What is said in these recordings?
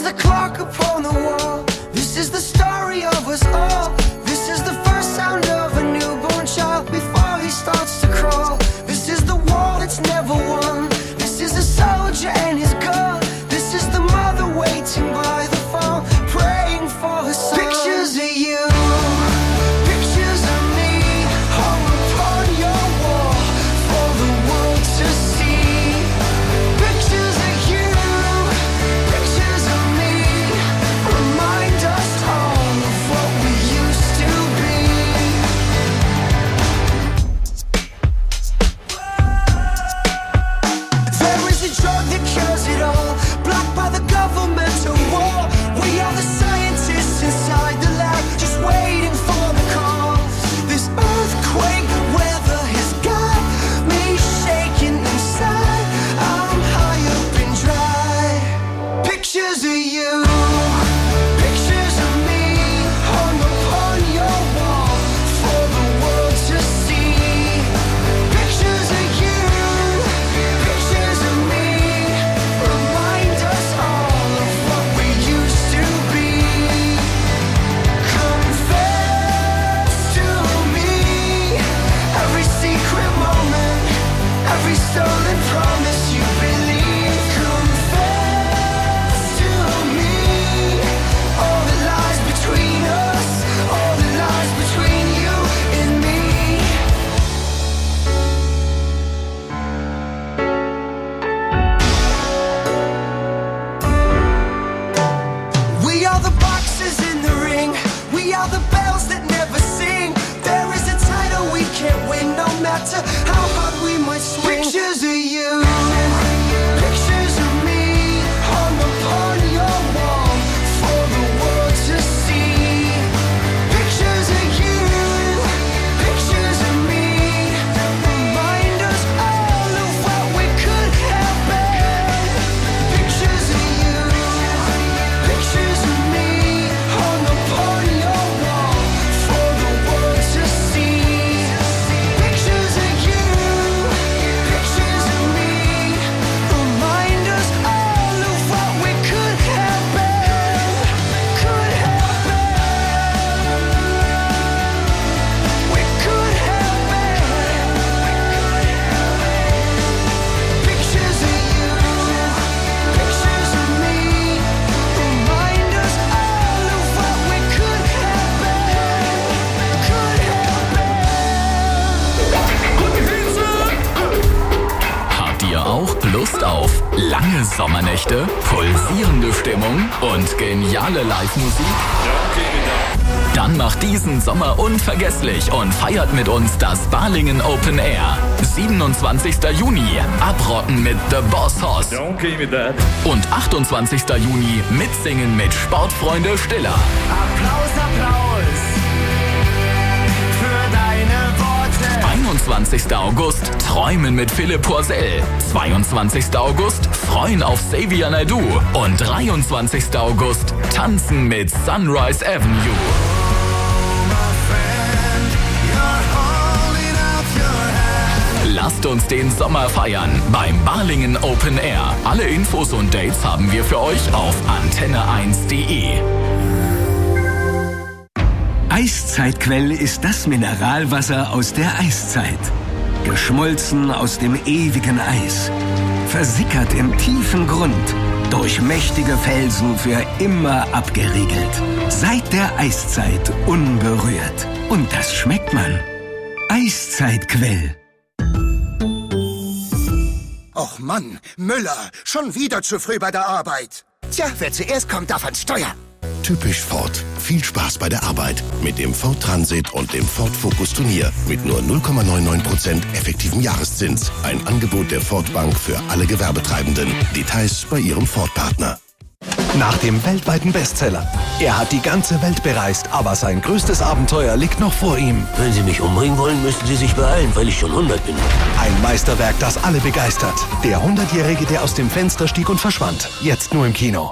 the clock upon the wall. This is the story of us all. This is the first sound of a newborn child before he starts to crawl. This is the war that's never won. This is a soldier and his gun. This is the mother waiting by the phone, praying for her son. Pictures of you, pictures of me, hung upon your wall for the world to see. Pictures of you, pictures of me, remind us all of what we used to be. There is a drug that cures it all, blocked by the governmental war. We are the scientists inside the lab, just waiting for the call. This earthquake weather has got me shaking inside. I'm high up and dry. Pictures of you, pictures of me, hung upon your wall for the world to see. Pictures of you, pictures of me, remind us all of what we used to be. Confess to me every secret moment, every stolen promise you believe. Confess to me all the lies between us, all the lies between you and me. We are the boxes in the ring. We are the bells that never sing. There is a title we can't win, no matter how hard we might swing. Pictures of you, pictures of me, hung upon your wall for the world to see. Pictures of you, pictures of me, remind us all of what we could have been. Pictures of you, pictures of me, hung upon your wall for the world to see. Pictures of you, pictures of me, remind us all of what we could have been. Could have been. We could have been. Pictures of you, pictures of me, remind us all of what we could have been. Could have been. Habt ihr auch Lust auf lange Sommernächte, pulsierende Stimmung und geniale Live-Musik? Dann macht diesen Sommer unvergesslich und feiert mit uns das Balingen Open Air. 27. Juni, abrocken mit The Boss Hoss. Und 28. Juni, mitsingen mit Sportfreunde Stiller. Applaus, Applaus für deine Worte. 21. August, träumen mit Philipp Poisel. 22. August, freuen auf Xavier Naidoo. Und 23. August, tanzen mit Sunrise Avenue. Lasst uns den Sommer feiern beim Balingen Open Air. Alle Infos und Dates haben wir für euch auf antenne1.de. Eiszeitquell ist das Mineralwasser aus der Eiszeit. Geschmolzen aus dem ewigen Eis. Versickert im tiefen Grund. Durch mächtige Felsen für immer abgeriegelt. Seit der Eiszeit unberührt. Und das schmeckt man. Eiszeitquell. Och Mann, Müller, schon wieder zu früh bei der Arbeit. Tja, wer zuerst kommt, darf ans Steuer. Typisch Ford. Viel Spaß bei der Arbeit mit dem Ford Transit und dem Ford Focus Turnier mit nur 0,99% effektivem Jahreszins. Ein Angebot der Ford Bank für alle Gewerbetreibenden. Details bei Ihrem Ford-Partner. Nach dem weltweiten Bestseller. Er hat die ganze Welt bereist, aber sein größtes Abenteuer liegt noch vor ihm. Wenn Sie mich umbringen wollen, müssen Sie sich beeilen, weil ich schon 100 bin. Ein Meisterwerk, das alle begeistert. Der 100-Jährige, der aus dem Fenster stieg und verschwand. Jetzt nur im Kino.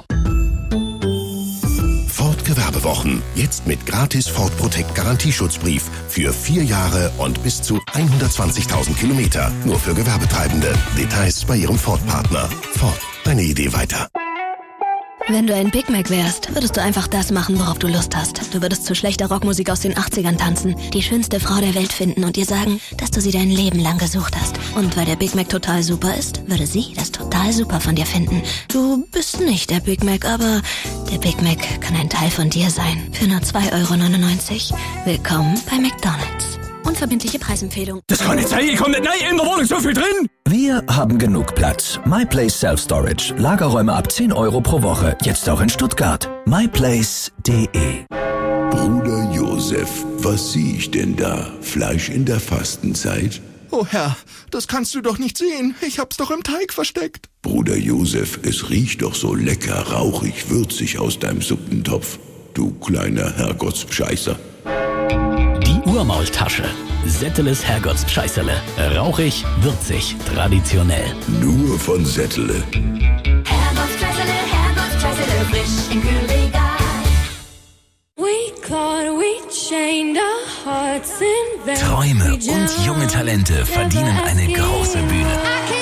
Ford Gewerbewochen. Jetzt mit gratis Ford Protect Garantieschutzbrief für 4 Jahre und bis zu 120.000 Kilometer. Nur für Gewerbetreibende. Details bei Ihrem Ford-Partner. Ford, deine Idee weiter. Wenn du ein Big Mac wärst, würdest du einfach das machen, worauf du Lust hast. Du würdest zu schlechter Rockmusik aus den 80ern tanzen, die schönste Frau der Welt finden und ihr sagen, dass du sie dein Leben lang gesucht hast. Und weil der Big Mac total super ist, würde sie das total super von dir finden. Du bist nicht der Big Mac, aber der Big Mac kann ein Teil von dir sein. Für nur 2,99 €. Willkommen bei McDonald's. Unverbindliche Preisempfehlung. Das kann nicht sein, ich komme nicht rein, in der Wohnung so viel drin. Wir haben genug Platz. MyPlace Self-Storage. Lagerräume ab 10 € pro Woche. Jetzt auch in Stuttgart. myplace.de. Bruder Josef, was sehe ich denn da? Fleisch in der Fastenzeit? Oh Herr, das kannst du doch nicht sehen. Ich hab's doch im Teig versteckt. Bruder Josef, es riecht doch so lecker, rauchig, würzig aus deinem Suppentopf. Du kleiner Herrgottsscheißer. Die Urmaultasche. Setteles Herrgottsscheißerle. Rauchig, würzig, traditionell. Nur von Settele. Herrgottsscheißerle, Herrgottsscheißerle, frisch im Kühlregal. Träume und junge Talente verdienen eine große Bühne.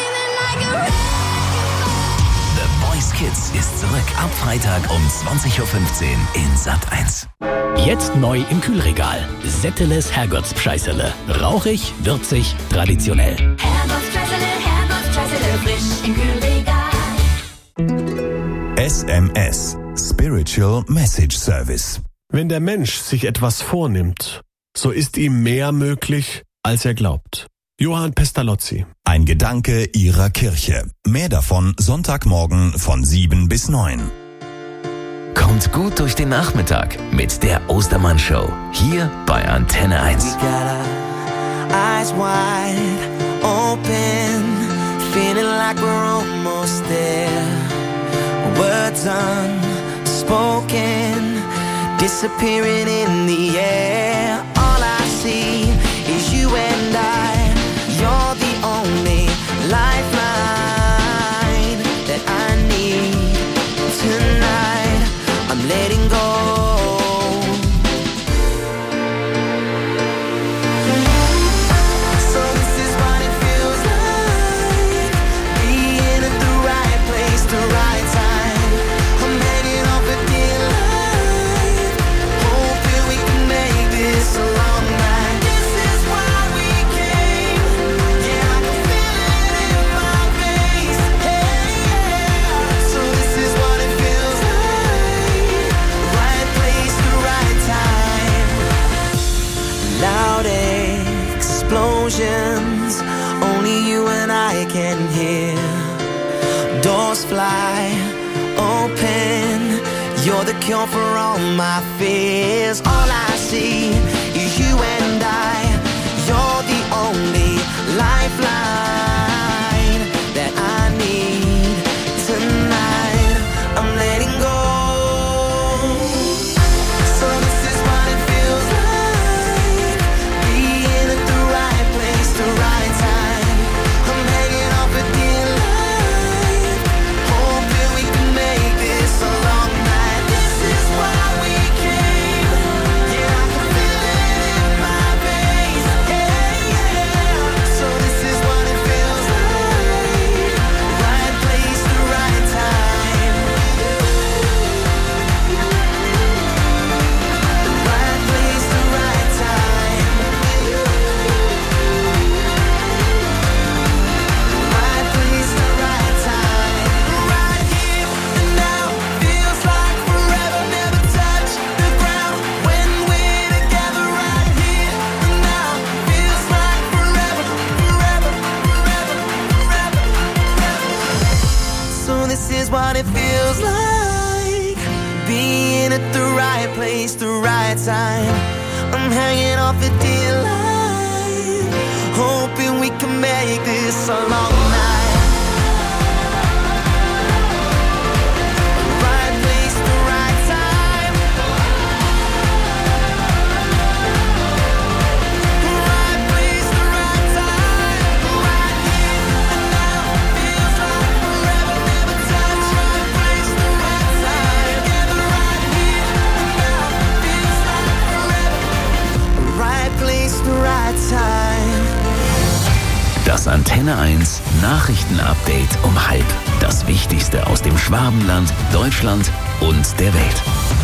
The Voice Kids ist zurück ab Freitag um 20:15 Uhr in Sat.1. Jetzt neu im Kühlregal. Setteles Herrgottsscheißerle. Rauchig, würzig, traditionell. Herrgottsscheißerle, Herrgottsscheißerle, frisch im Kühlregal. SMS. Spiritual Message Service. Wenn der Mensch sich etwas vornimmt, so ist ihm mehr möglich, als er glaubt. Johann Pestalozzi. Ein Gedanke Ihrer Kirche. Mehr davon Sonntagmorgen von 7 bis 9. Kommt gut durch den Nachmittag mit der Ostermann-Show. Hier bei Antenne 1. We got our eyes wide open, feeling like we're almost there. Words unspoken, disappearing in the air. All I see is you and I. You're the only lifeline that I need tonight. I'm letting go. So this is what it feels like, being at the right place, the right time. I'm hanging off a dear line, hoping we can make this a long night. This is why we came. Yeah, I can feel it in my face. Hey, yeah. So this is what it feels like, right place, the right time. Loud explosions, only you and I can hear. Doors fly open, you're the cure for all my fears. All I see is you and I. You're the only lifeline that I need tonight. I'm letting go. So this is what it feels like, being at the right place, the right time. I'm hanging off a dear line, hoping we can make this a long night. This is why we came. Yeah, I can feel it in my face. Yeah, yeah. So this is what it feels like, right place, the right time. The right place, the right time. Right place, the right time. Right here and now, feels like forever. Never touch the ground when we're together. Right here and now, feels like forever, forever, forever, forever, forever. So this is what it feels like, being at the right place, the right time. I'm hanging off a dear line, hoping we can make this a long night. Right place, the right time. Right place, the right time. Right here and now, feels like forever. Never touch. Right place, the right time. Together right here and now, feels like forever. Right place, the right time. Das Antenne 1 Nachrichtenupdate um 12:30. Das Wichtigste Beste aus dem Schwabenland, Deutschland und der Welt.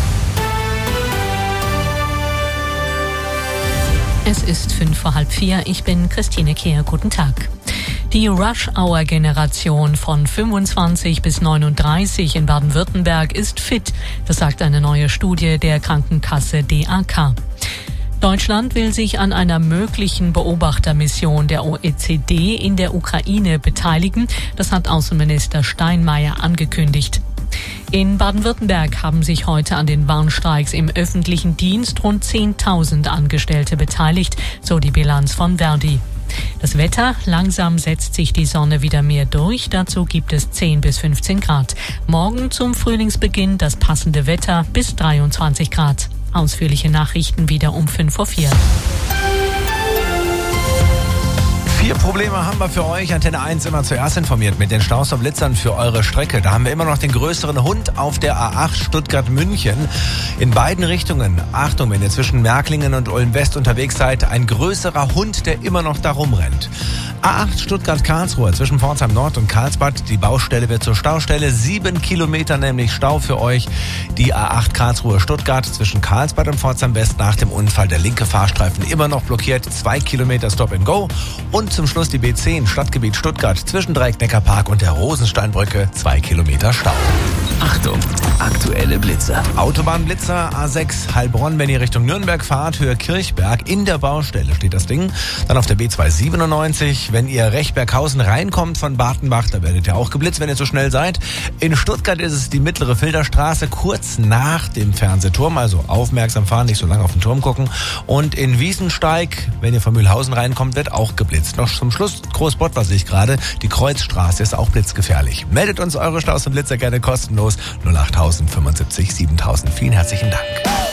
Es ist 3:05. Ich bin Christine Kehr. Guten Tag. Die Rush-Hour-Generation von 25 bis 39 in Baden-Württemberg ist fit. Das sagt eine neue Studie der Krankenkasse DAK. Deutschland will sich an einer möglichen Beobachtermission der OECD in der Ukraine beteiligen. Das hat Außenminister Steinmeier angekündigt. In Baden-Württemberg haben sich heute an den Warnstreiks im öffentlichen Dienst rund 10.000 Angestellte beteiligt, so die Bilanz von Verdi. Das Wetter, langsam setzt sich die Sonne wieder mehr durch, dazu gibt es 10 bis 15 Grad. Morgen zum Frühlingsbeginn das passende Wetter bis 23 Grad. Ausführliche Nachrichten wieder um 5:04. 4 Probleme haben wir für euch. Antenne 1 immer zuerst informiert mit den Staus und Blitzern für eure Strecke. Da haben wir immer noch den größeren Hund auf der A8 Stuttgart-München. In beiden Richtungen. Achtung, wenn ihr zwischen Märklingen und Ulm-West unterwegs seid, ein größerer Hund, der immer noch da rumrennt. A8 Stuttgart-Karlsruhe zwischen Pforzheim Nord und Karlsbad. Die Baustelle wird zur Staustelle. 7 Kilometer nämlich Stau für euch. Die A8 Karlsruhe-Stuttgart zwischen Karlsbad und Pforzheim West nach dem Unfall. Der linke Fahrstreifen immer noch blockiert. 2 Kilometer Stop and Go. Und zum Schluss die B10 Stadtgebiet Stuttgart zwischen Dreieck-Neckarpark und der Rosensteinbrücke 2 Kilometer Stau. Achtung, aktuelle Blitzer. Autobahnblitzer A6 Heilbronn, wenn ihr Richtung Nürnberg fahrt, Höhe Kirchberg, in der Baustelle steht das Ding. Dann auf der B297, wenn ihr Rechberghausen reinkommt von Bartenbach, da werdet ihr auch geblitzt, wenn ihr zu schnell seid. In Stuttgart ist es die mittlere Filderstraße, kurz nach dem Fernsehturm, also aufmerksam fahren, nicht so lange auf den Turm gucken. Und in Wiesensteig, wenn ihr von Mühlhausen reinkommt, wird auch geblitzt. Noch zum Schluss, Großbott, was sehe ich gerade, die Kreuzstraße ist auch blitzgefährlich. Meldet uns eure Staus und Blitzer gerne kostenlos 08000 75 7000. Vielen herzlichen Dank.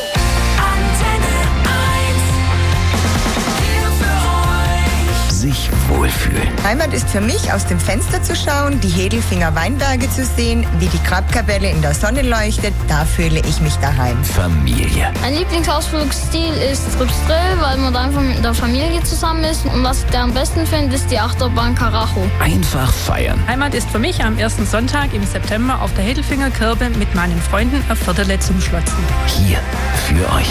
Sich wohlfühlen. Heimat ist für mich, aus dem Fenster zu schauen, die Hedelfinger Weinberge zu sehen, wie die Grabkapelle in der Sonne leuchtet, da fühle ich mich daheim. Familie. Mein Lieblingsausflugsstil ist Trübsdrill, weil man da einfach mit der Familie zusammen ist. Und was ich da am besten finde, ist die Achterbahn Karacho. Einfach feiern. Heimat ist für mich am ersten Sonntag im September auf der Hedelfinger Kirbe mit meinen Freunden auf Viertele zum Schlotzen. Hier für euch.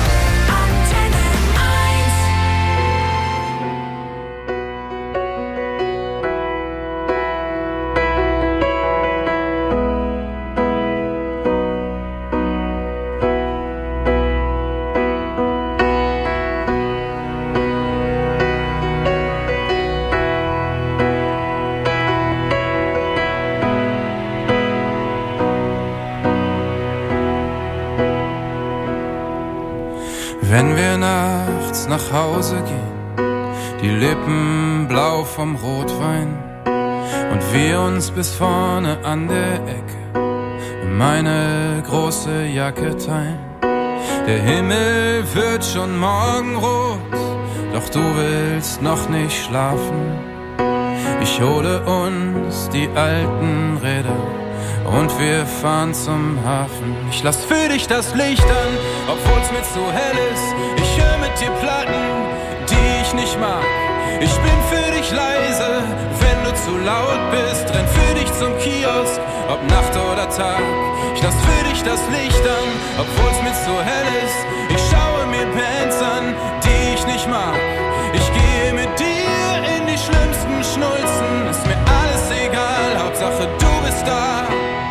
Wenn wir nachts nach Hause gehen, die Lippen blau vom Rotwein und wir uns bis vorne an der Ecke in meine große Jacke teilen. Der Himmel wird schon morgenrot, doch du willst noch nicht schlafen. Ich hole uns die alten Räder und wir fahren zum Hafen. Ich lass für dich das Licht an, obwohl's mir zu hell ist. Ich höre mit dir Platten, die ich nicht mag. Ich bin für dich leise, wenn du zu laut bist. Renn für dich zum Kiosk, ob Nacht oder Tag. Ich lass für dich das Licht an, obwohl's mir zu hell ist. Ich schaue mir Bands an, die ich nicht mag. Ich gehe mit dir in die schlimmsten Schnulzen. Ist mir alles egal, Hauptsache du bist da.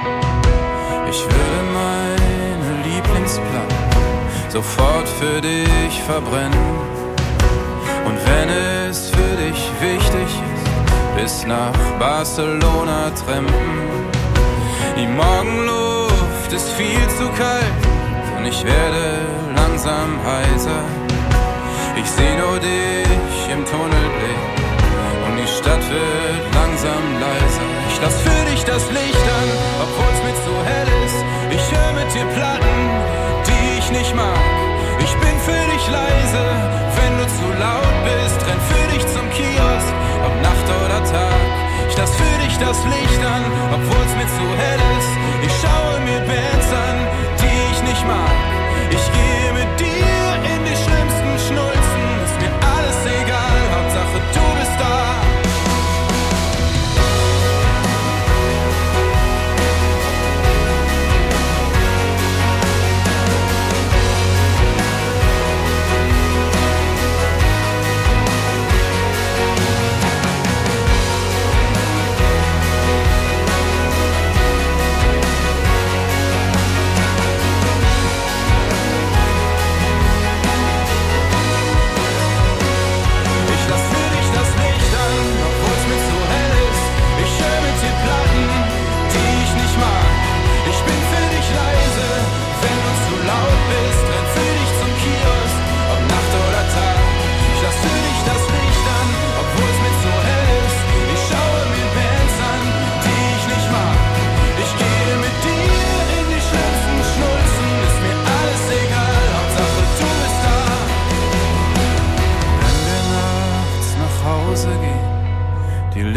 Ich würde meine Lieblingsplatten sofort für dich verbrennen. Und wenn es für dich wichtig ist, bis nach Barcelona trampen. Die Morgenluft ist viel zu kalt und ich werde langsam heiser. Ich seh nur dich im Tunnelblick und die Stadt wird langsam leiser. Ich lass für dich das Licht an, obwohl's mir zu hell ist. Ich höre mit dir Platten, die ich nicht mag. Ich bin für dich leise, wenn du zu laut bist. Renn für dich zum Kiosk, ob Nacht oder Tag. Ich lass für dich das Licht an, obwohl's mir zu hell ist. Ich schaue mir Bands an, die ich nicht mag. Ich gehe mit dir in die schlimmsten Schnulzen. Ist mir alles egal, Hauptsache du bist da.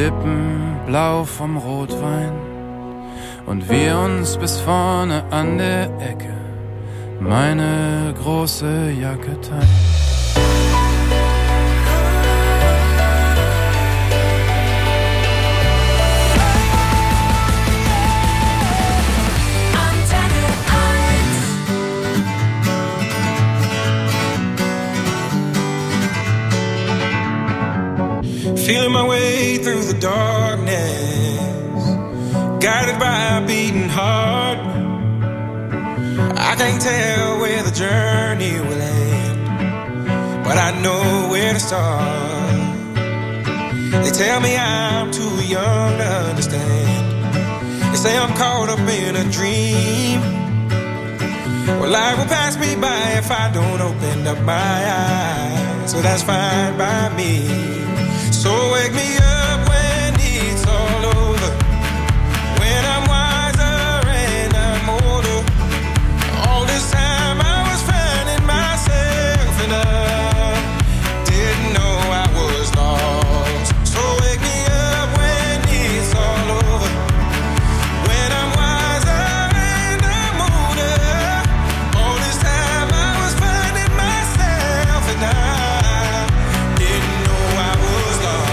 Lippen blau vom Rotwein und wir uns bis vorne an der Ecke meine große Jacke teilen. Feeling my way through the darkness, guided by a beating heart. I can't tell where the journey will end, but I know where to start. They tell me I'm too young to understand. They say I'm caught up in a dream. Well, life will pass me by if I don't open up my eyes, so that's fine by me. So wake me up when it's all over, when I'm wiser and I'm older. All this time I was finding myself and I didn't know I was lost. So wake me up when it's all over, when I'm wiser and I'm older. All this time I was finding myself and I didn't know I was lost.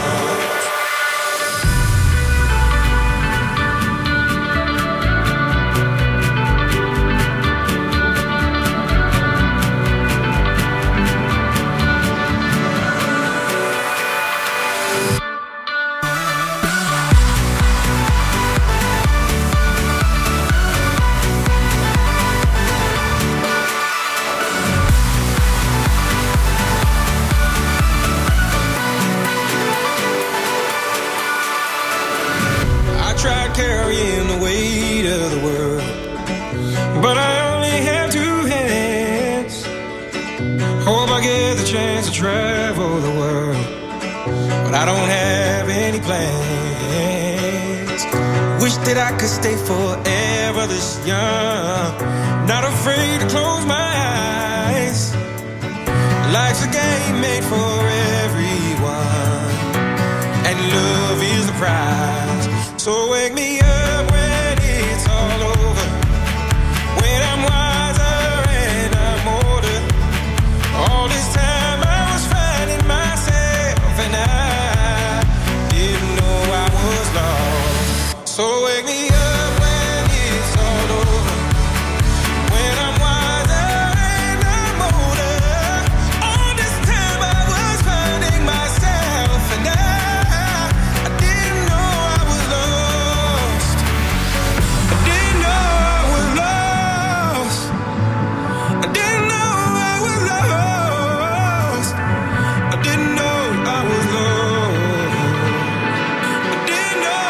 I tried carrying the weight of the world, but I only have two hands. Hope I get the chance to travel the world, but I don't have any plans. Wish that I could stay forever this young, not afraid to close my eyes. Life's a game made for everyone, and love is the prize. So wake me up when it's all over, when I'm wiser and I'm older. All this time I was finding myself and I didn't know I was lost. So wake me up when it's all over, when I'm wiser and I'm older. All this time I was finding myself and I didn't know I was lost. I didn't know I was lost. I didn't know I was lost. I didn't know I was lost. I didn't know.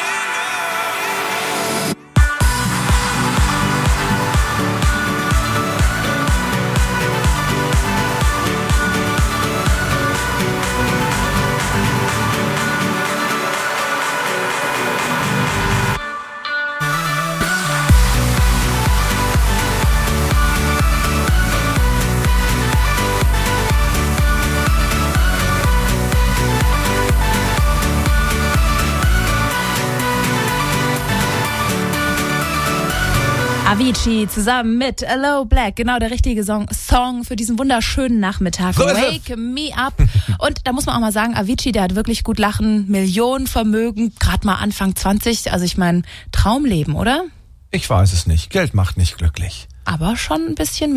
Avicii zusammen mit Hello Black, genau der richtige Song für diesen wunderschönen Nachmittag. So ist es. Wake me up. Und da muss man auch mal sagen, Avicii, der hat wirklich gut lachen, Millionenvermögen, gerade mal Anfang 20. Also ich meine, Traumleben, oder? Ich weiß es nicht. Geld macht nicht glücklich. Aber schon ein bisschen mehr.